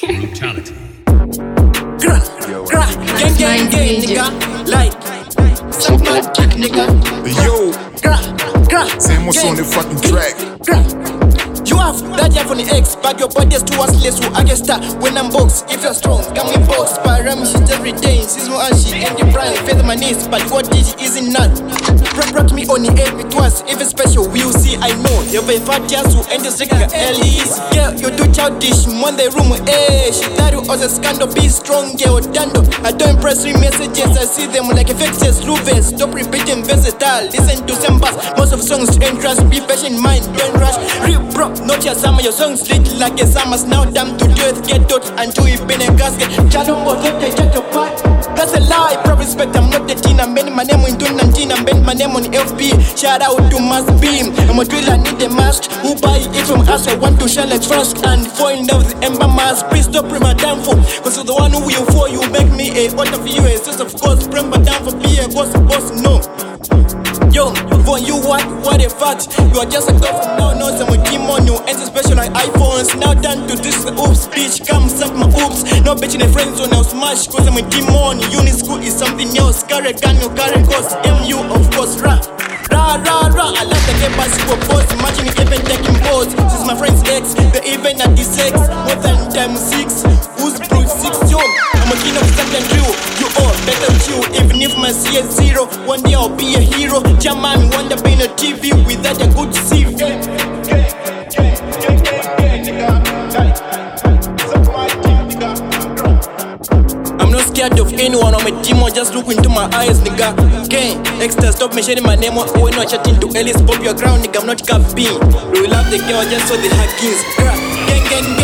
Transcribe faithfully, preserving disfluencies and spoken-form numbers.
Brutality. Gra, gra, gang, gang, gang, nigga. Like, suck my dick, nigga. Yo, Gra, gra, same what's on the fucking track. gra. You have that you on the X, but your body is too worthless. So I can start when I'm boxed. If you're strong, come in box. Param shit every day. Season and shit and the prime. Feather my knees, but what did it isn't not. Rock, rock me on the air with once. If it's special, we'll see. I know you're very fat, yes, who end the second Ellis. Yeah, you do childish. One day room, eh? She thought you was a scandal. Be strong, yeah, or dando. I don't impress three messages. I see them like effects, Luvers. Stop repeating versatile. Listen to some bass. Most of songs entrance. Be patient, mind, don't rush. Real bro. Not your summer, your songs lit like a summer's now damn to death. Get out until you've been a gasket. Chalumbo, let they check your part. That's a lie, pro respect, I'm not the teen. I'm bending my name in two nineteen, I'm bending my name on F B. Shout out to Mass Beam. I'm a drill, I need a mask. Who buy it from us? I want to shine like frost and find out the ember mask. Please stop bring my down for. Cause you're the one who you for, you make me a out of you. A sense of course, bring my down for be a boss, boss, no. Yo, for you what, what a fact. You are just a girl from now, no, some demon. You enter special like iPhones. Now done to this oops, bitch, come suck my oops. No bitch in a friend zone, now smash. Cause I'm a demon. Uni school is something else. Carry gun, you carry course. M U, of course, rah. Rah, rah, rah. I like the game pass you a post. Imagine even taking boats. Since my friend's ex, the even at the sex. More than time six. Who's brute six, yo? I'm a king of something real. You all better chill. Even if my C is zero, one day I'll be a hero. Jamami wonder being a T V without a good C V. I'm not scared of anyone. I'm a demon. Just look into my eyes, nigga. Gang, extra stop mentioning my name. Oh, no, chatting to Ellis. Pop your ground, nigga. I'm not capping. We love the girl just so the hackings. Gang, gang, gang.